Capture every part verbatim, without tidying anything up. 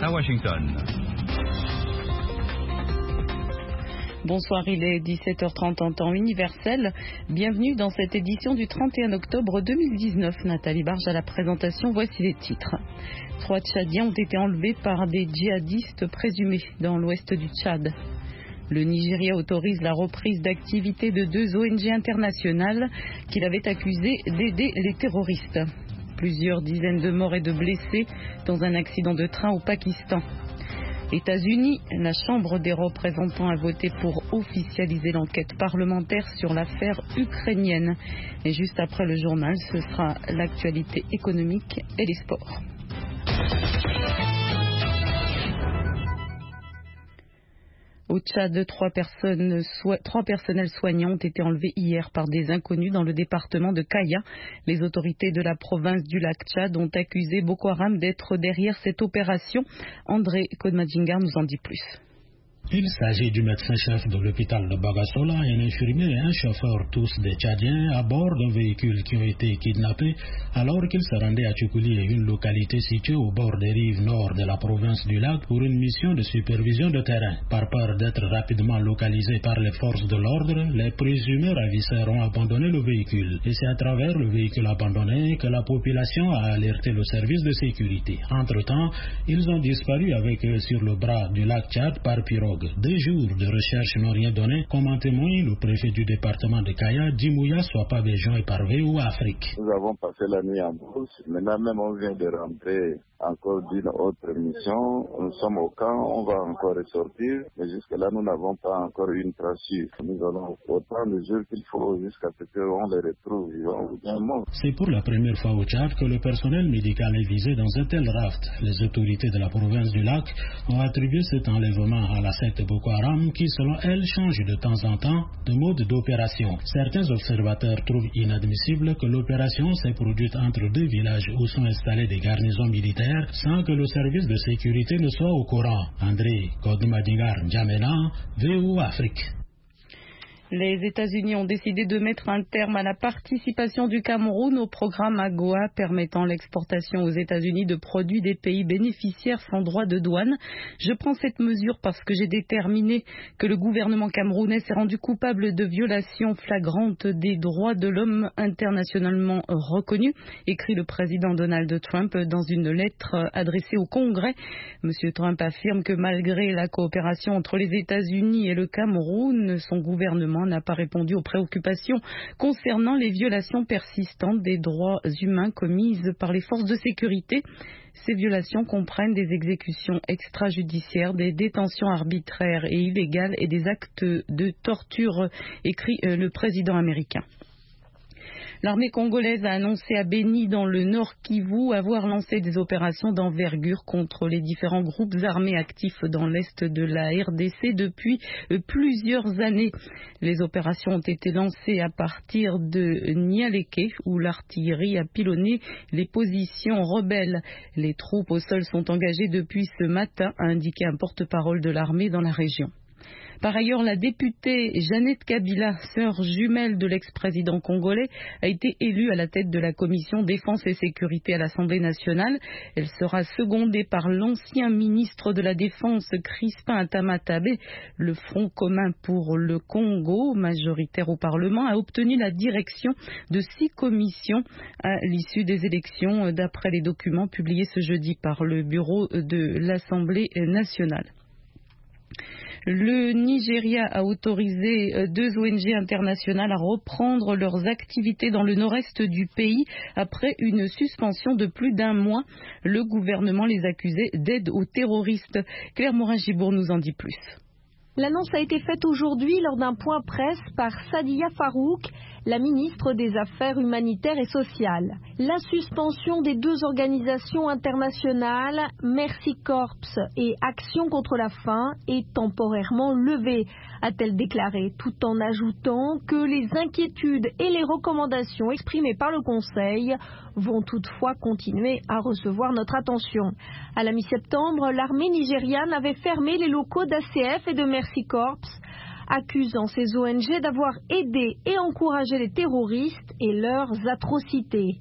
à Washington. Bonsoir, il est dix-sept heures trente en temps universel. Bienvenue dans cette édition du trente et un octobre deux mille dix-neuf. Nathalie Barge à la présentation, voici les titres. Trois Tchadiens ont été enlevés par des djihadistes présumés dans l'ouest du Tchad. Le Nigeria autorise la reprise d'activité de deux O N G internationales qu'il avait accusées d'aider les terroristes. Plusieurs dizaines de morts et de blessés dans un accident de train au Pakistan. États-Unis, la Chambre des représentants a voté pour officialiser l'enquête parlementaire sur l'affaire ukrainienne. Et juste après le journal, ce sera l'actualité économique et les sports. Au Tchad, trois, personnes, so- trois personnels soignants ont été enlevés hier par des inconnus dans le département de Kaya. Les autorités de la province du lac Tchad ont accusé Boko Haram d'être derrière cette opération. André Kodmadjingar nous en dit plus. Il s'agit du médecin-chef de l'hôpital de Bagasola, un infirmier et un chauffeur, tous des Tchadiens, à bord d'un véhicule qui ont été kidnappés alors qu'ils se rendaient à Tchoukouli, une localité située au bord des rives nord de la province du lac, pour une mission de supervision de terrain. Par peur d'être rapidement localisés par les forces de l'ordre, les présumés ravisseurs ont abandonné le véhicule. Et c'est à travers le véhicule abandonné que la population a alerté le service de sécurité. Entre-temps, ils ont disparu avec eux sur le bras du lac Tchad par pirogue. Deux jours de recherche n'ont rien donné, comme en témoigne le préfet du département de Kaya, Djimouya Swapa-Béjon et par V O Afrique. Nous avons passé la nuit en brousse. Maintenant même on vient de rentrer encore d'une autre mission. Nous sommes au camp, on va encore ressortir, mais jusque-là nous n'avons pas encore une trace sûre. Nous allons autant de jours qu'il faut jusqu'à ce qu'on les retrouve vivants ou bien morts. C'est pour la première fois au Tchad que le personnel médical est visé dans un tel raft. Les autorités de la province du lac ont attribué cet enlèvement à la secte Boko Haram qui, selon elle, change de temps en temps de mode d'opération. Certains observateurs trouvent inadmissible que l'opération s'est produite entre deux villages où sont installées des garnisons militaires sans que le service de sécurité ne soit au courant. André Kodmadjingar N'Djamena, V O Afrique. Les États-Unis ont décidé de mettre un terme à la participation du Cameroun au programme AGOA permettant l'exportation aux États-Unis de produits des pays bénéficiaires sans droit de douane. Je prends cette mesure parce que j'ai déterminé que le gouvernement camerounais s'est rendu coupable de violations flagrantes des droits de l'homme internationalement reconnus, écrit le président Donald Trump dans une lettre adressée au Congrès. Monsieur Trump affirme que malgré la coopération entre les États-Unis et le Cameroun, son gouvernement n'a pas répondu aux préoccupations concernant les violations persistantes des droits humains commises par les forces de sécurité. Ces violations comprennent des exécutions extrajudiciaires, des détentions arbitraires et illégales et des actes de torture, écrit le président américain. L'armée congolaise a annoncé à Beni, dans le Nord Kivu, avoir lancé des opérations d'envergure contre les différents groupes armés actifs dans l'Est de la R D C depuis plusieurs années. Les opérations ont été lancées à partir de Nialeke, où l'artillerie a pilonné les positions rebelles. Les troupes au sol sont engagées depuis ce matin, a indiqué un porte-parole de l'armée dans la région. Par ailleurs, la députée Jeannette Kabila, sœur jumelle de l'ex-président congolais, a été élue à la tête de la commission défense et sécurité à l'Assemblée nationale. Elle sera secondée par l'ancien ministre de la Défense, Crispin Atamatabe. Le Front commun pour le Congo, majoritaire au Parlement, a obtenu la direction de six commissions à l'issue des élections, d'après les documents publiés ce jeudi par le bureau de l'Assemblée nationale. Le Nigeria a autorisé deux O N G internationales à reprendre leurs activités dans le nord-est du pays après une suspension de plus d'un mois. Le gouvernement les accusait d'aide aux terroristes. Claire Morin-Gibour nous en dit plus. L'annonce a été faite aujourd'hui lors d'un point presse par Sadiya Farouk, la ministre des Affaires humanitaires et sociales. La suspension des deux organisations internationales, Mercy Corps et Action contre la faim, est temporairement levée, a-t-elle déclaré, tout en ajoutant que les inquiétudes et les recommandations exprimées par le Conseil vont toutefois continuer à recevoir notre attention. À la mi-septembre, l'armée nigériane avait fermé les locaux d'A C F et de Mercy Corps, accusant ces O N G d'avoir aidé et encouragé les terroristes et leurs atrocités.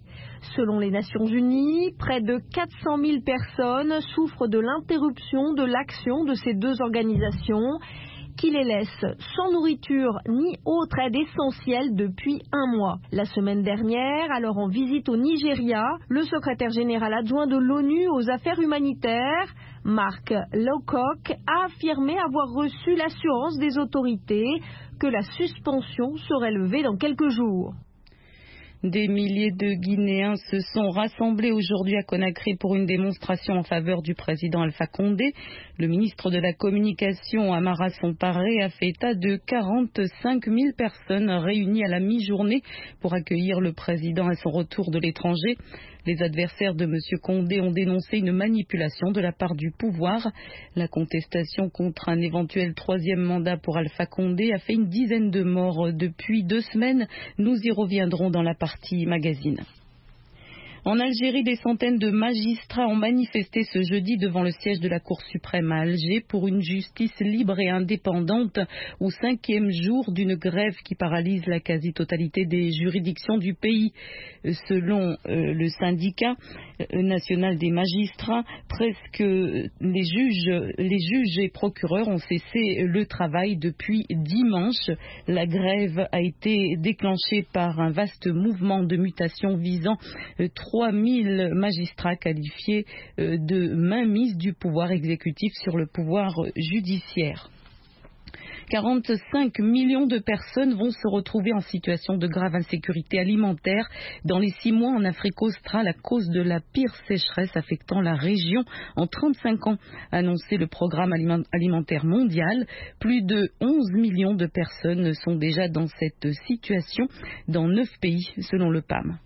Selon les Nations Unies, près de quatre cent mille personnes souffrent de l'interruption de l'action de ces deux organisations qui les laissent sans nourriture ni autre aide essentielle depuis un mois. La semaine dernière, alors en visite au Nigeria, le secrétaire général adjoint de l'ONU aux affaires humanitaires, Mark Lowcock, a affirmé avoir reçu l'assurance des autorités que la suspension serait levée dans quelques jours. Des milliers de Guinéens se sont rassemblés aujourd'hui à Conakry pour une démonstration en faveur du président Alpha Condé. Le ministre de la Communication, Amara Somparé, a fait état de quarante-cinq mille personnes réunies à la mi-journée pour accueillir le président à son retour de l'étranger. Les adversaires de M. Condé ont dénoncé une manipulation de la part du pouvoir. La contestation contre un éventuel troisième mandat pour Alpha Condé a fait une dizaine de morts depuis deux semaines. Nous y reviendrons dans la partie magazine. En Algérie, des centaines de magistrats ont manifesté ce jeudi devant le siège de la Cour suprême à Alger pour une justice libre et indépendante au cinquième jour d'une grève qui paralyse la quasi-totalité des juridictions du pays. Selon euh, le syndicat national des magistrats, presque les juges, les juges et procureurs ont cessé le travail depuis dimanche. La grève a été déclenchée par un vaste mouvement de mutation visant euh, trois mille magistrats qualifiés de mainmise du pouvoir exécutif sur le pouvoir judiciaire. quarante-cinq millions de personnes vont se retrouver en situation de grave insécurité alimentaire dans les six mois en Afrique australe à cause de la pire sécheresse affectant la région en trente-cinq ans, a annoncé le programme alimentaire mondial. Plus de onze millions de personnes sont déjà dans cette situation dans neuf pays selon le P A M.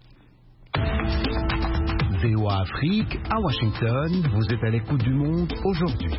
V O A Afrique, à Washington, vous êtes à l'écoute du monde aujourd'hui.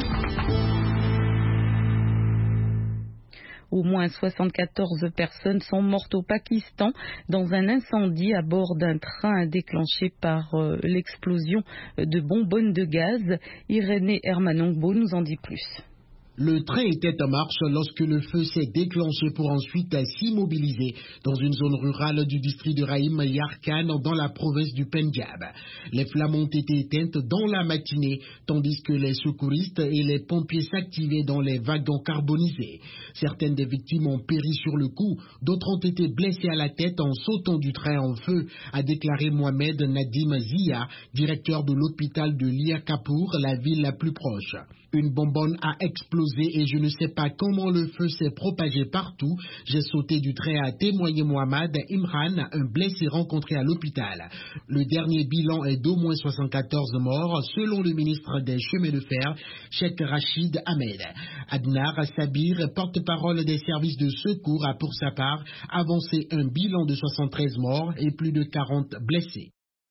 Au moins soixante-quatorze personnes sont mortes au Pakistan dans un incendie à bord d'un train déclenché par euh, l'explosion de bonbonnes de gaz. Irénée Hermanongbo nous en dit plus. Le train était en marche lorsque le feu s'est déclenché pour ensuite s'immobiliser dans une zone rurale du district de Rahim Yarkhan dans la province du Pendjab. Les flammes ont été éteintes dans la matinée tandis que les secouristes et les pompiers s'activaient dans les wagons carbonisés. Certaines des victimes ont péri sur le coup, d'autres ont été blessées à la tête en sautant du train en feu, a déclaré Mohamed Nadim Zia, directeur de l'hôpital de Liakapur, la ville la plus proche. Une bonbonne a explosé et je ne sais pas comment le feu s'est propagé partout. J'ai sauté du train, a témoigné Mohamed Imran, un blessé rencontré à l'hôpital. Le dernier bilan est d'au moins soixante-quatorze morts, selon le ministre des Chemins de Fer, Cheikh Rachid Ahmed. Adnar Sabir, porte-parole des services de secours, a pour sa part avancé un bilan de soixante-treize morts et plus de quarante blessés.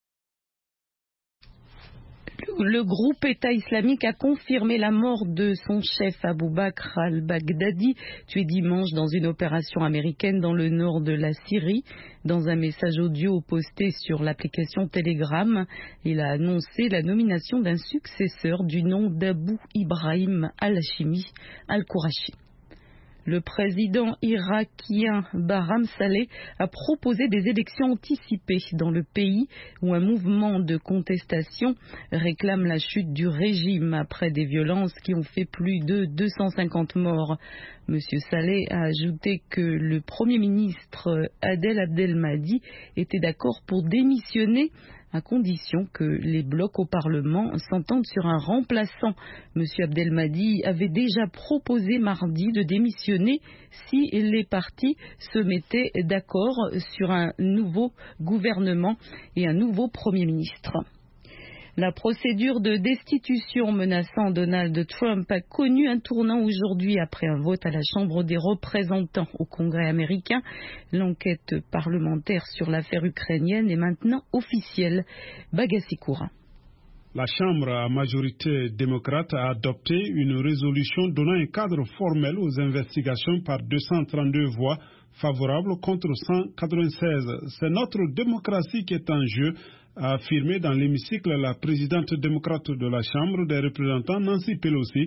Le groupe État islamique a confirmé la mort de son chef Abou Bakr al-Baghdadi, tué dimanche dans une opération américaine dans le nord de la Syrie. Dans un message audio posté sur l'application Telegram, il a annoncé la nomination d'un successeur du nom d'Abou Ibrahim al-Hashimi al-Qurashi. Le président irakien Barham Saleh a proposé des élections anticipées dans le pays où un mouvement de contestation réclame la chute du régime après des violences qui ont fait plus de deux cent cinquante morts. Monsieur Saleh a ajouté que le Premier ministre Adel Abdelmahdi était d'accord pour démissionner à condition que les blocs au Parlement s'entendent sur un remplaçant. Monsieur Abdelmahdi avait déjà proposé mardi de démissionner si les partis se mettaient d'accord sur un nouveau gouvernement et un nouveau Premier ministre. La procédure de destitution menaçant Donald Trump a connu un tournant aujourd'hui après un vote à la Chambre des représentants au Congrès américain. L'enquête parlementaire sur l'affaire ukrainienne est maintenant officielle. Bagassi Koura. La Chambre à majorité démocrate a adopté une résolution donnant un cadre formel aux investigations par deux cent trente-deux voix favorables contre cent quatre-vingt-seize. C'est notre démocratie qui est en jeu, a affirmé dans l'hémicycle la présidente démocrate de la Chambre des représentants, Nancy Pelosi.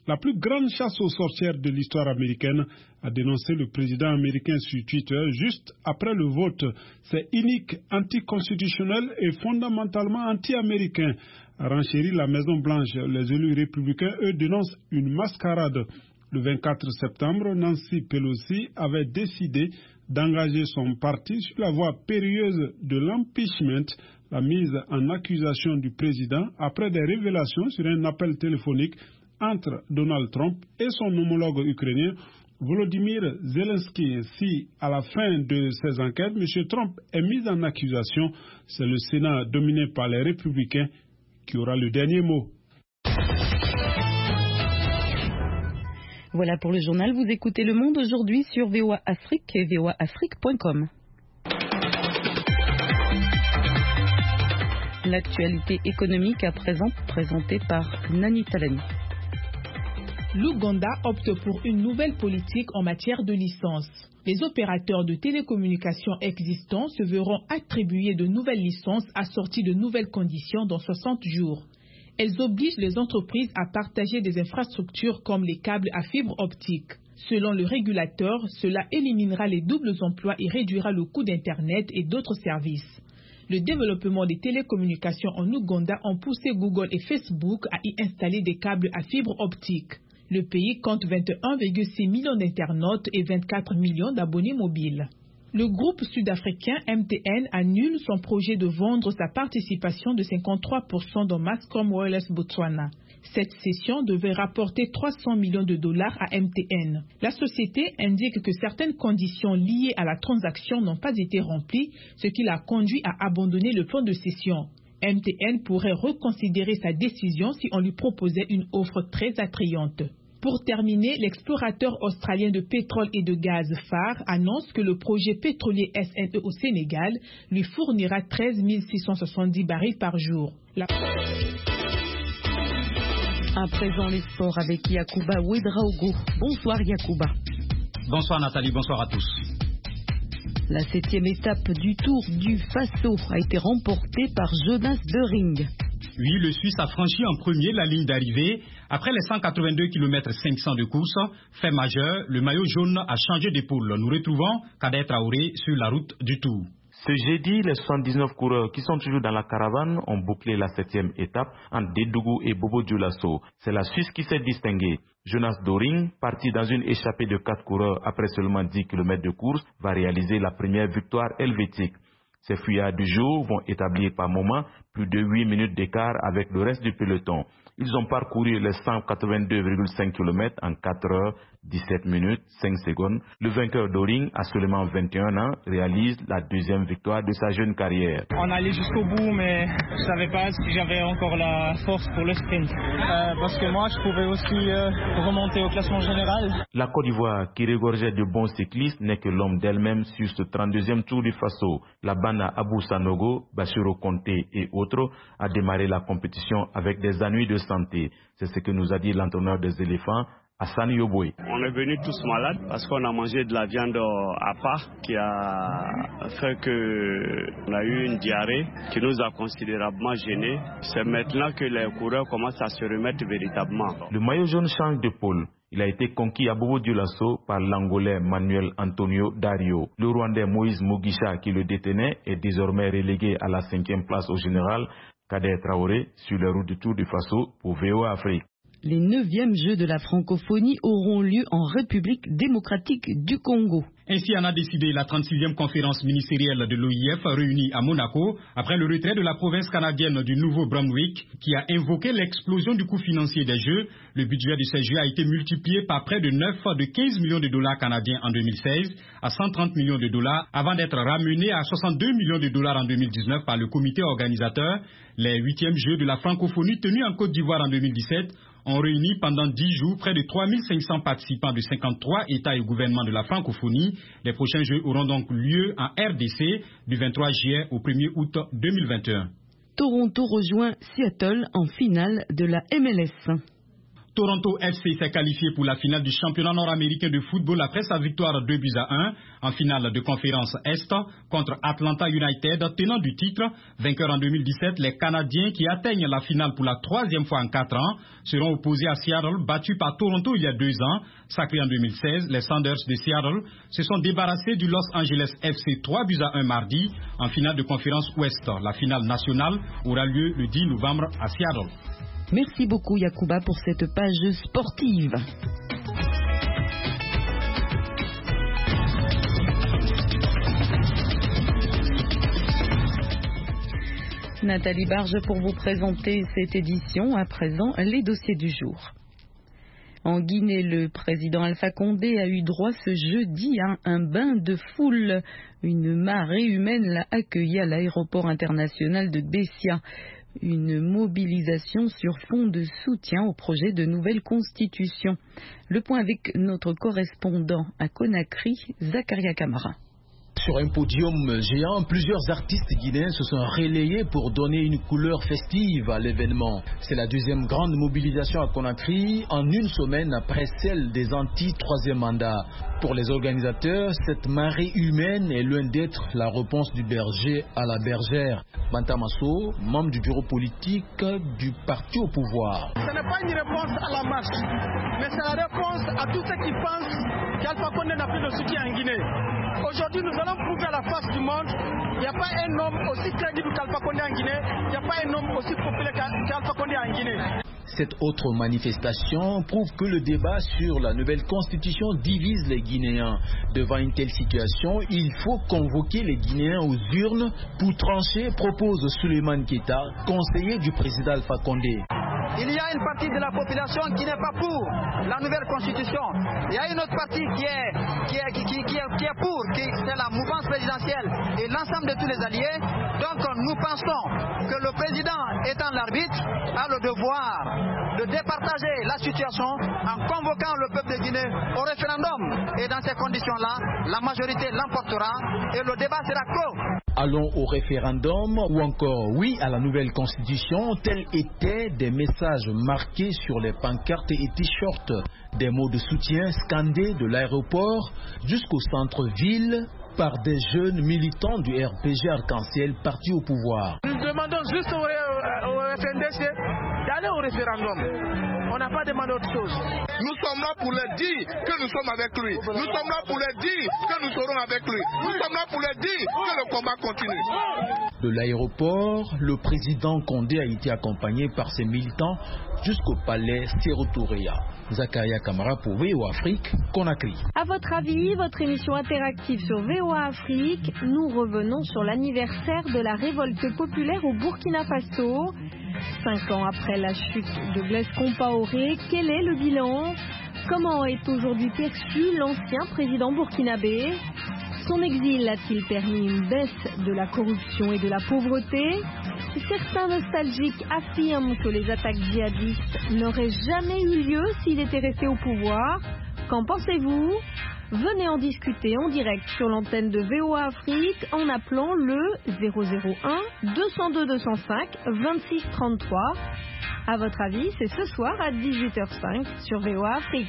La plus grande chasse aux sorcières de l'histoire américaine, a dénoncé le président américain sur Twitter juste après le vote. C'est inique, anticonstitutionnel et fondamentalement anti-américain, a renchéri la Maison-Blanche. Les élus républicains, eux, dénoncent une mascarade. Le vingt-quatre septembre, Nancy Pelosi avait décidé d'engager son parti sur la voie périlleuse de l'impeachment, la mise en accusation du président après des révélations sur un appel téléphonique entre Donald Trump et son homologue ukrainien Volodymyr Zelensky. Si, à la fin de ces enquêtes, M. Trump est mis en accusation, c'est le Sénat dominé par les républicains qui aura le dernier mot. Voilà pour le journal. Vous écoutez Le Monde aujourd'hui sur V O A Afrique et V O A Afrique point com. L'actualité économique à présent présentée par Nani Talani. L'Ouganda opte pour une nouvelle politique en matière de licence. Les opérateurs de télécommunications existants se verront attribuer de nouvelles licences assorties de nouvelles conditions dans soixante jours. Elles obligent les entreprises à partager des infrastructures comme les câbles à fibre optique. Selon le régulateur, cela éliminera les doubles emplois et réduira le coût d'Internet et d'autres services. Le développement des télécommunications en Ouganda a poussé Google et Facebook à y installer des câbles à fibre optique. Le pays compte vingt et un virgule six millions d'internautes et vingt-quatre millions d'abonnés mobiles. Le groupe sud-africain M T N annule son projet de vendre sa participation de cinquante-trois pour cent dans Mascom Wireless Botswana. Cette cession devait rapporter trois cents millions de dollars à M T N. La société indique que certaines conditions liées à la transaction n'ont pas été remplies, ce qui l'a conduit à abandonner le plan de cession. M T N pourrait reconsidérer sa décision si on lui proposait une offre très attrayante. Pour terminer, l'explorateur australien de pétrole et de gaz Phare annonce que le projet pétrolier S N E au Sénégal lui fournira treize mille six cent soixante-dix barils par jour. La... À présent, les sports avec Yacouba Ouedraogo. Bonsoir Yacouba. Bonsoir Nathalie, bonsoir à tous. La septième étape du Tour du Faso a été remportée par Jonas Bering. Oui, le Suisse a franchi en premier la ligne d'arrivée. Après les cent quatre-vingt-deux kilomètres cinq cents de course, fait majeur, le maillot jaune a changé d'épaule. Nous retrouvons Kader Traoré sur la route du Tour. Ce jeudi, les soixante-dix-neuf coureurs qui sont toujours dans la caravane ont bouclé la septième étape entre Dédougou et Bobo Dioulasso. C'est la Suisse qui s'est distinguée. Jonas Doring, parti dans une échappée de quatre coureurs après seulement dix kilomètres de course, va réaliser la première victoire helvétique. Ces fuyards du jour vont établir par moment plus de huit minutes d'écart avec le reste du peloton. Ils ont parcouru les cent quatre-vingt-deux virgule cinq kilomètres en quatre heures, dix-sept minutes, cinq secondes. Le vainqueur Doring, à seulement vingt et un ans, réalise la deuxième victoire de sa jeune carrière. On allait jusqu'au bout, mais je ne savais pas si j'avais encore la force pour le sprint. Euh, parce que moi, je pouvais aussi euh, remonter au classement général. La Côte d'Ivoire, qui regorgeait de bons cyclistes, n'est que l'homme d'elle-même sur ce trente-deuxième Tour du Faso. La Bana Abou Sanogo, Bassirou Conté et autres a démarré la compétition avec des ennuis de santé. C'est ce que nous a dit l'entraîneur des éléphants, Hassan Yoboué. On est venus tous malades parce qu'on a mangé de la viande à part qui a fait qu'on a eu une diarrhée qui nous a considérablement gênés. C'est maintenant que les coureurs commencent à se remettre véritablement. Le maillot jaune change de pôle. Il a été conquis à Bobo Dioulasso par l'Angolais Manuel Antonio Dario. Le Rwandais Moïse Mugisha, qui le détenait, est désormais relégué à la cinquième place au général. Kader Traoré sur les routes du Tour du Faso pour V O A Afrique. Les neuvièmes Jeux de la francophonie auront lieu en République démocratique du Congo. Ainsi en a décidé la trente-sixième conférence ministérielle de l'O I F réunie à Monaco après le retrait de la province canadienne du Nouveau-Brunswick qui a invoqué l'explosion du coût financier des Jeux. Le budget de ces Jeux a été multiplié par près de neuf de quinze millions de dollars canadiens en deux mille seize à cent trente millions de dollars avant d'être ramené à soixante-deux millions de dollars en deux mille dix-neuf par le comité organisateur. Les huitièmes Jeux de la francophonie tenus en Côte d'Ivoire en deux mille dix-sept ont réuni pendant dix jours près de trois mille cinq cents participants de cinquante-trois États et gouvernements de la francophonie. Les prochains Jeux auront donc lieu en R D C du vingt-trois juillet au premier août deux mille vingt et un. Toronto rejoint Seattle en finale de la M L S. Toronto F C s'est qualifié pour la finale du championnat nord-américain de football après sa victoire deux buts à un en finale de conférence Est contre Atlanta United, tenant du titre. Vainqueurs en deux mille dix-sept, les Canadiens qui atteignent la finale pour la troisième fois en quatre ans seront opposés à Seattle, battus par Toronto il y a deux ans. Sacrés en deux mille seize, les Sounders de Seattle se sont débarrassés du Los Angeles F C trois buts à un mardi en finale de conférence Ouest. La finale nationale aura lieu le dix novembre à Seattle. Merci beaucoup Yacouba pour cette page sportive. Nathalie Barge pour vous présenter cette édition. À présent, les dossiers du jour. En Guinée, le président Alpha Condé a eu droit ce jeudi à un bain de foule. Une marée humaine l'a accueilli à l'aéroport international de Bessia. Une mobilisation sur fond de soutien au projet de nouvelle constitution. Le point avec notre correspondant à Conakry, Zakaria Kamara. Sur un podium géant, plusieurs artistes guinéens se sont relayés pour donner une couleur festive à l'événement. C'est la deuxième grande mobilisation à Conakry en une semaine après celle des anti-troisième mandat. Pour les organisateurs, cette marée humaine est loin d'être la réponse du berger à la bergère. Bantamasso, membre du bureau politique du parti au pouvoir. Ce n'est pas une réponse à la marche, mais c'est la réponse à tous ceux qui pensent qu'Alpha Condé n'a plus de soutien en Guinée. Aujourd'hui, nous allons prouver à la face du monde, il n'y a pas un homme aussi crédible qu'Alpha Condé en Guinée, il n'y a pas un homme aussi populaire qu'Alpha Condé en Guinée. Cette autre manifestation prouve que le débat sur la nouvelle constitution divise les Guinéens. Devant une telle situation, il faut convoquer les Guinéens aux urnes pour trancher, propose Souleymane Keita, conseiller du président Alpha Condé. Il y a une partie de la population qui n'est pas pour la nouvelle constitution. Il y a une autre partie qui est, qui est, qui, qui, qui est, qui est pour, qui, c'est la mouvance présidentielle et l'ensemble de tous les alliés. Donc nous pensons que le président étant l'arbitre a le devoir de départager la situation en convoquant le peuple de Guinée au référendum. Et dans ces conditions-là, la majorité l'emportera et le débat sera clos. Allons au référendum ou encore oui à la nouvelle constitution, tels étaient des messages marqués sur les pancartes et t-shirts, des mots de soutien scandés de l'aéroport jusqu'au centre-ville par des jeunes militants du R P G Arc-en-Ciel, parti au pouvoir. Nous demandons juste au, au, au F N D C d'aller au référendum. On n'a pas demandé autre chose. Nous sommes là pour leur dire que nous sommes avec lui. Nous sommes là pour leur dire que nous serons avec lui. Nous sommes là pour leur dire que le combat continue. De l'aéroport, le président Condé a été accompagné par ses militants jusqu'au palais Sékou Touré. Zakaria Kamara pour V O A Afrique, Conakry. À votre avis, votre émission interactive sur V O A Afrique, nous revenons sur l'anniversaire de la révolte populaire au Burkina Faso. Cinq ans après la chute de Blaise Compaoré, quel est le bilan? Comment est aujourd'hui perçu l'ancien président burkinabé? Son exil a-t-il permis une baisse de la corruption et de la pauvreté? Certains nostalgiques affirment que les attaques djihadistes n'auraient jamais eu lieu s'il était resté au pouvoir. Qu'en pensez-vous? Venez en discuter en direct sur l'antenne de V O A Afrique en appelant le zéro zéro un deux zéro deux deux zéro cinq vingt-six trente-trois. À votre avis, c'est ce soir à dix-huit heures cinq sur V O A Afrique.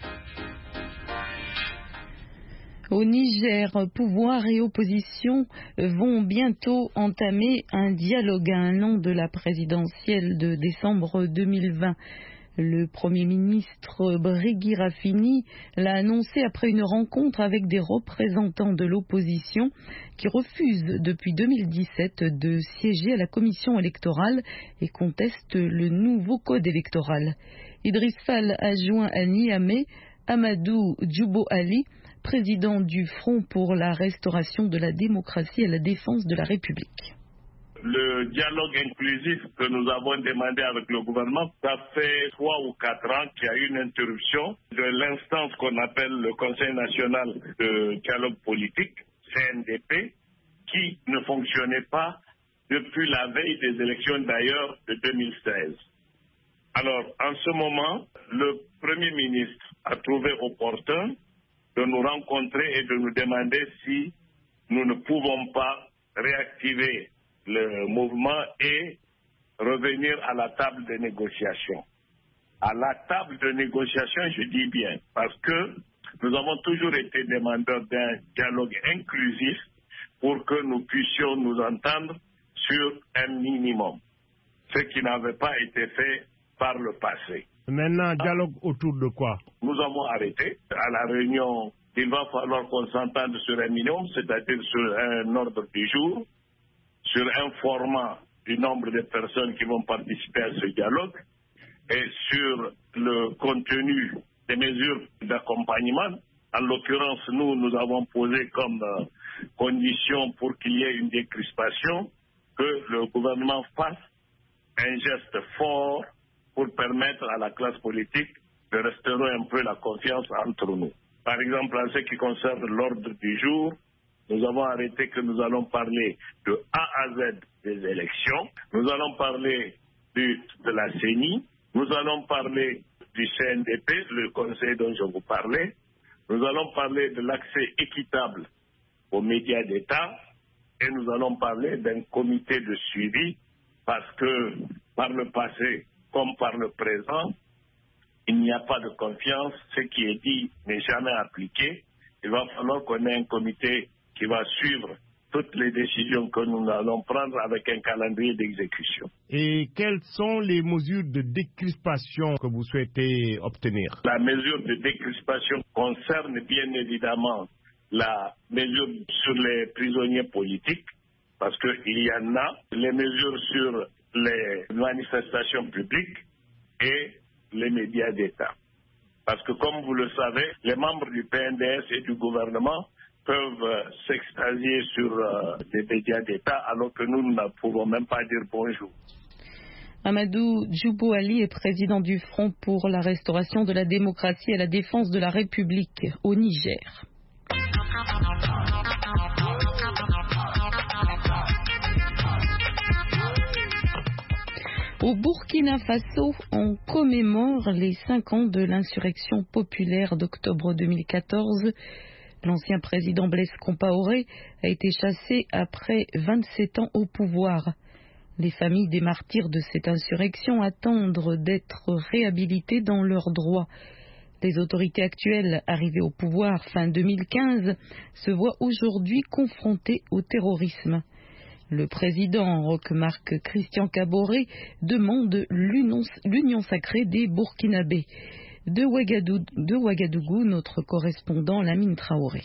Au Niger, pouvoir et opposition vont bientôt entamer un dialogue à un an de la présidentielle de décembre deux mille vingt. Le Premier ministre Brigui Rafini l'a annoncé après une rencontre avec des représentants de l'opposition qui refusent depuis deux mille dix-sept de siéger à la commission électorale et contestent le nouveau code électoral. Idriss Fall a joint à Niamey Amadou Djoubo Ali, président du Front pour la restauration de la démocratie et la défense de la République. Le dialogue inclusif que nous avons demandé avec le gouvernement, ça fait trois ou quatre ans qu'il y a eu une interruption de l'instance qu'on appelle le Conseil national de dialogue politique, C N D P, qui ne fonctionnait pas depuis la veille des élections d'ailleurs de deux mille seize. Alors, en ce moment, le Premier ministre a trouvé opportun de nous rencontrer et de nous demander si nous ne pouvons pas réactiver le mouvement et revenir à la table des négociations. à la table de négociation, je dis bien, parce que nous avons toujours été demandeurs d'un dialogue inclusif pour que nous puissions nous entendre sur un minimum, ce qui n'avait pas été fait par le passé. Maintenant, dialogue autour de quoi? Nous avons arrêté à la réunion. Il va falloir qu'on s'entende sur un minimum, c'est-à-dire sur un ordre du jour, sur un format du nombre de personnes qui vont participer à ce dialogue et sur le contenu des mesures d'accompagnement. En l'occurrence, nous, nous avons posé comme euh, condition pour qu'il y ait une décrispation que le gouvernement fasse un geste fort pour permettre à la classe politique de restaurer un peu la confiance entre nous. Par exemple, en ce qui concerne l'ordre du jour, nous avons arrêté que nous allons parler de A à Z des élections, nous allons parler du, de la C E N I, nous allons parler du C N D P, le conseil dont je vous parlais, nous allons parler de l'accès équitable aux médias d'État et nous allons parler d'un comité de suivi parce que par le passé comme par le présent, il n'y a pas de confiance, ce qui est dit n'est jamais appliqué. Il va falloir qu'on ait un comité qui va suivre toutes les décisions que nous allons prendre avec un calendrier d'exécution. Et quelles sont les mesures de décrispation que vous souhaitez obtenir? La mesure de décrispation concerne bien évidemment la mesure sur les prisonniers politiques, parce qu'il y en a, les mesures sur les manifestations publiques et les médias d'État. Parce que comme vous le savez, les membres du P N D S et du gouvernement peuvent euh, s'extasier sur euh, des médias d'État alors que nous ne pouvons même pas dire bonjour. Amadou Djoubou Ali est président du Front pour la restauration de la démocratie et la défense de la République au Niger. Au Burkina Faso, on commémore les cinq ans de l'insurrection populaire d'octobre deux mille quatorze. L'ancien président Blaise Compaoré a été chassé après vingt-sept ans au pouvoir. Les familles des martyrs de cette insurrection attendent d'être réhabilitées dans leurs droits. Les autorités actuelles, arrivées au pouvoir fin deux mille quinze, se voient aujourd'hui confrontées au terrorisme. Le président Roch-Marc Christian Kaboré demande l'union sacrée des Burkinabés. De Ouagadougou, de Ouagadougou, notre correspondant Lamine Traoré.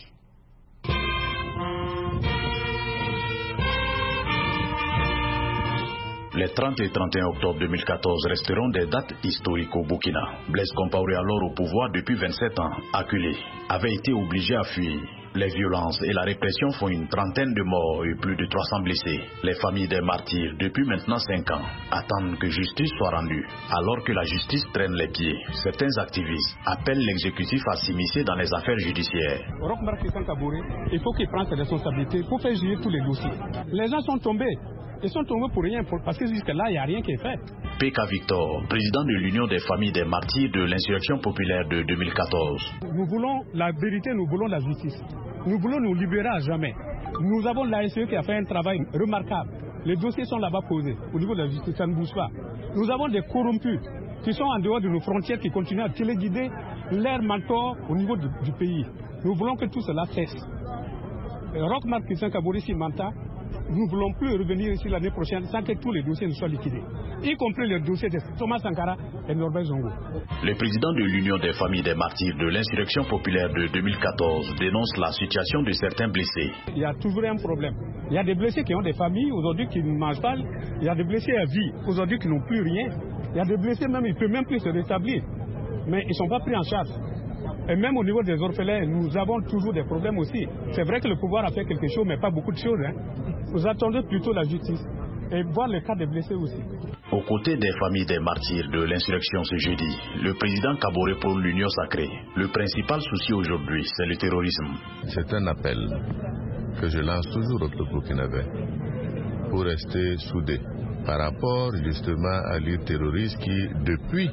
Les trente et trente et un octobre deux mille quatorze resteront des dates historiques au Burkina. Blaise Compaoré, alors au pouvoir depuis vingt-sept ans, acculé, avait été obligé à fuir. Les violences et la répression font une trentaine de morts et plus de trois cents blessés. Les familles des martyrs, depuis maintenant cinq ans, attendent que justice soit rendue. Alors que la justice traîne les pieds, certains activistes appellent l'exécutif à s'immiscer dans les affaires judiciaires. Roch-Marc Christian Kaboré, il faut qu'il prenne ses responsabilités pour faire juger tous les dossiers. Les gens sont tombés. Ils sont tombés pour rien, parce que jusque-là, il n'y a rien qui est fait. P K Victor, président de l'Union des familles des martyrs de l'insurrection populaire de deux mille quatorze. Nous voulons la vérité, nous voulons la justice. Nous voulons nous libérer à jamais. Nous avons l'A S E qui a fait un travail remarquable. Les dossiers sont là-bas posés. Au niveau de la justice, ça ne bouge pas. Nous avons des corrompus qui sont en dehors de nos frontières, qui continuent à téléguider leurs mentors au niveau du, du pays. Nous voulons que tout cela cesse. Roch-Marc Christian Kaboré, si Manta, nous ne voulons plus revenir ici l'année prochaine sans que tous les dossiers ne soient liquidés, y compris le dossier de Thomas Sankara et Norbert Zongo. Le président de l'Union des familles des martyrs de l'insurrection populaire de deux mille quatorze dénonce la situation de certains blessés. Il y a toujours un problème. Il y a des blessés qui ont des familles aujourd'hui qui ne mangent pas. Il y a des blessés à vie aujourd'hui qui n'ont plus rien. Il y a des blessés même, ils ne peuvent même plus se rétablir. Mais ils ne sont pas pris en charge. Et même au niveau des orphelins, nous avons toujours des problèmes aussi. C'est vrai que le pouvoir a fait quelque chose, mais pas beaucoup de choses. Hein. Nous attendons plutôt la justice et voir les cas des blessés aussi. Aux côtés des familles des martyrs de l'insurrection ce jeudi, le président Kaboré pour l'Union sacrée. Le principal souci aujourd'hui, c'est le terrorisme. C'est un appel que je lance toujours au peuple burkinabé pour rester soudés par rapport justement à l'île terroriste qui, depuis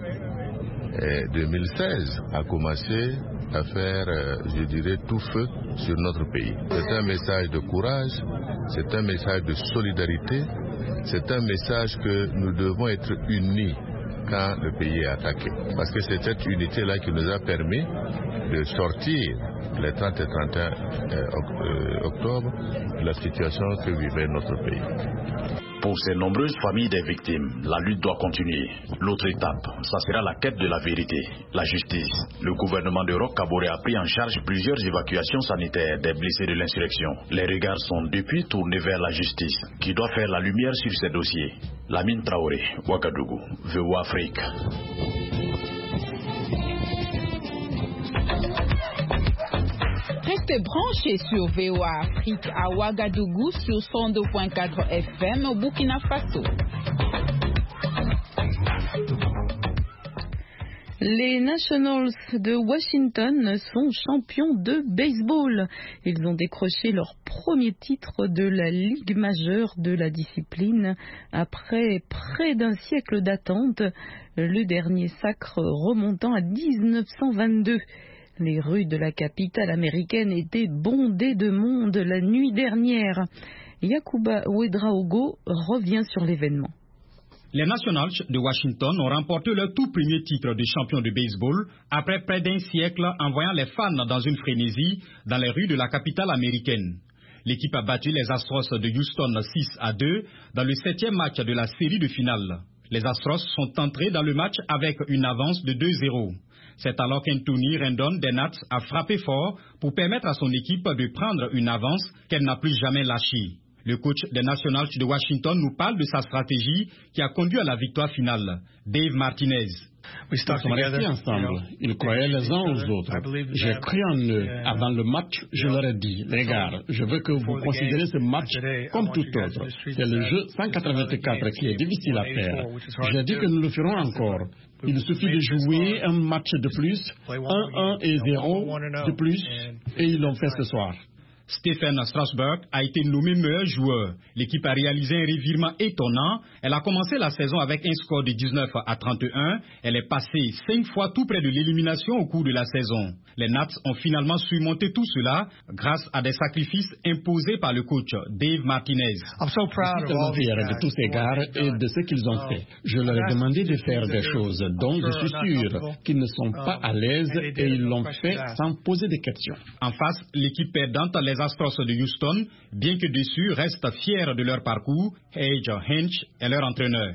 Et deux mille seize a commencé à faire, euh, je dirais, tout feu sur notre pays. C'est un message de courage, c'est un message de solidarité, c'est un message que nous devons être unis quand le pays est attaqué. Parce que c'est cette unité-là qui nous a permis de sortir les trente et trente et un octobre de la situation que vivait notre pays. Pour ces nombreuses familles des victimes, la lutte doit continuer. L'autre étape, ça sera la quête de la vérité, la justice. Le gouvernement de Roch Kaboré a pris en charge plusieurs évacuations sanitaires des blessés de l'insurrection. Les regards sont depuis tournés vers la justice, qui doit faire la lumière sur ces dossiers. Lamine Traoré, Ouagadougou, V O A Afrique. Restez branchés sur V O A Afrique à Ouagadougou sur cent deux point quatre F M au Burkina Faso. Les Nationals de Washington sont champions de baseball. Ils ont décroché leur premier titre de la Ligue majeure de la discipline après près d'un siècle d'attente, le dernier sacre remontant à dix-neuf cent vingt-deux. Les rues de la capitale américaine étaient bondées de monde la nuit dernière. Yacouba Ouedraogo revient sur l'événement. Les Nationals de Washington ont remporté leur tout premier titre de champion de baseball après près d'un siècle, envoyant les fans dans une frénésie dans les rues de la capitale américaine. L'équipe a battu les Astros de Houston six à deux dans le septième match de la série de finale. Les Astros sont entrés dans le match avec une avance de deux zéro. C'est alors qu'Anthony Rendon des Nats a frappé fort pour permettre à son équipe de prendre une avance qu'elle n'a plus jamais lâchée. Le coach des Nationals de Washington nous parle de sa stratégie qui a conduit à la victoire finale. Dave Martinez. Nous sommes restés ensemble. Ils croyaient les uns aux autres. J'ai cru en eux. Avant le match, je leur ai dit, les gars, je veux que vous considérez ce match comme tout autre. C'est le jeu cent quatre-vingt-quatre qui est difficile à faire. J'ai dit que nous le ferons encore. Il suffit de jouer un match de plus, un un et zéro de plus, et ils l'ont fait ce soir. Stephen Strasburg a été nommé meilleur joueur. L'équipe a réalisé un revirement étonnant. Elle a commencé la saison avec un score de dix-neuf à trente et un. Elle est passée cinq fois tout près de l'élimination au cours de la saison. Les Nats ont finalement surmonté tout cela grâce à des sacrifices imposés par le coach Dave Martinez. Je suis tellement fier de tous ces gars et de ce qu'ils ont fait. Je leur ai demandé de faire des choses dont je suis sûr qu'ils ne sont pas à l'aise et ils l'ont fait sans poser de questions. En face, l'équipe perdante, les Astros de Houston, bien que déçus, restent fiers de leur parcours. Age Hinch est leur entraîneur.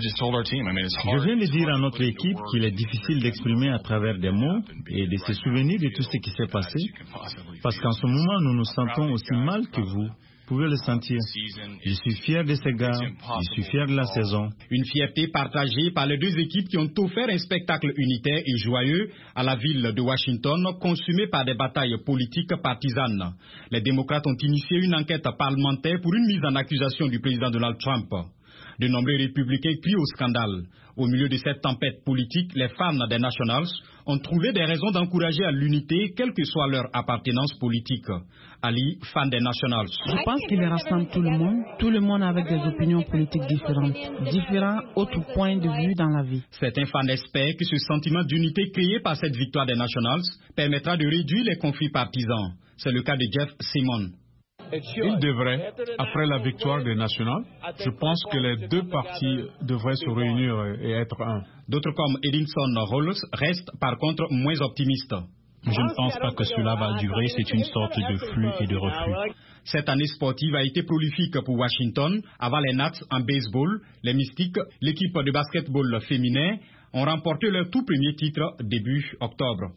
Je viens de dire à notre équipe qu'il est difficile d'exprimer à travers des mots et de se souvenir de tout ce qui s'est passé, parce qu'en ce moment, nous nous sentons aussi mal que vous. Vous pouvez le sentir. Je suis fier de ces gars, je suis fier de la saison. Une fierté partagée par les deux équipes qui ont offert un spectacle unitaire et joyeux à la ville de Washington, consumé par des batailles politiques partisanes. Les démocrates ont initié une enquête parlementaire pour une mise en accusation du président Donald Trump. De nombreux républicains crient au scandale. Au milieu de cette tempête politique, les fans des Nationals ont trouvé des raisons d'encourager à l'unité, quelle que soit leur appartenance politique. Ali, fan des Nationals. Je pense qu'il rassemble tout le monde, tout le monde avec des opinions politiques différentes, différents autres points de vue dans la vie. Certains fans espèrent que ce sentiment d'unité créé par cette victoire des Nationals permettra de réduire les conflits partisans. C'est le cas de Jeff Simon. Il devrait, après la victoire des Nationals, je pense que les deux partis devraient se réunir et être un. D'autres comme Edinson Rolls restent par contre moins optimistes. Je ne pense pas que cela va durer, c'est une sorte de flux et de reflux. Cette année sportive a été prolifique pour Washington. Avant les Nats en baseball, les Mystics, l'équipe de basketball féminin, ont remporté leur tout premier titre début octobre.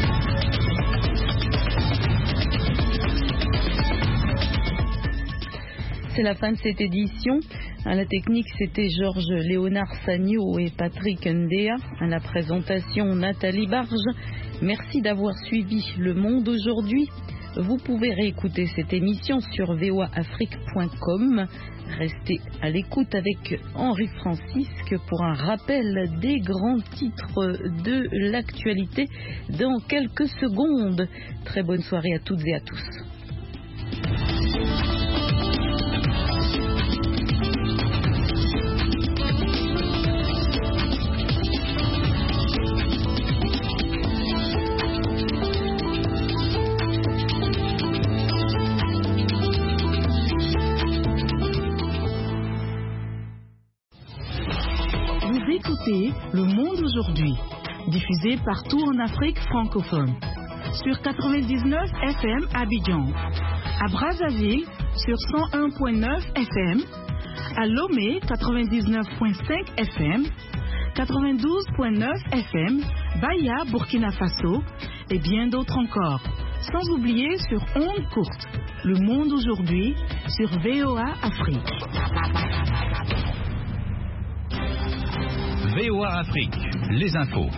C'est la fin de cette édition. À la technique, c'était Georges Léonard Sagno et Patrick Ndea. À la présentation, Nathalie Barge. Merci d'avoir suivi Le Monde aujourd'hui. Vous pouvez réécouter cette émission sur v o a afrique point com. Restez à l'écoute avec Henri Francisque pour un rappel des grands titres de l'actualité dans quelques secondes. Très bonne soirée à toutes et à tous. Le aujourd'hui, diffusé partout en Afrique francophone. Sur quatre-vingt-dix-neuf F M à Abidjan, à Brazzaville sur cent un point neuf F M, à Lomé quatre-vingt-dix-neuf point cinq F M, quatre-vingt-douze point neuf F M, Baya, Burkina Faso et bien d'autres encore. Sans oublier sur ondes courtes, Le Monde aujourd'hui sur V O A Afrique. V O A Afrique, les infos.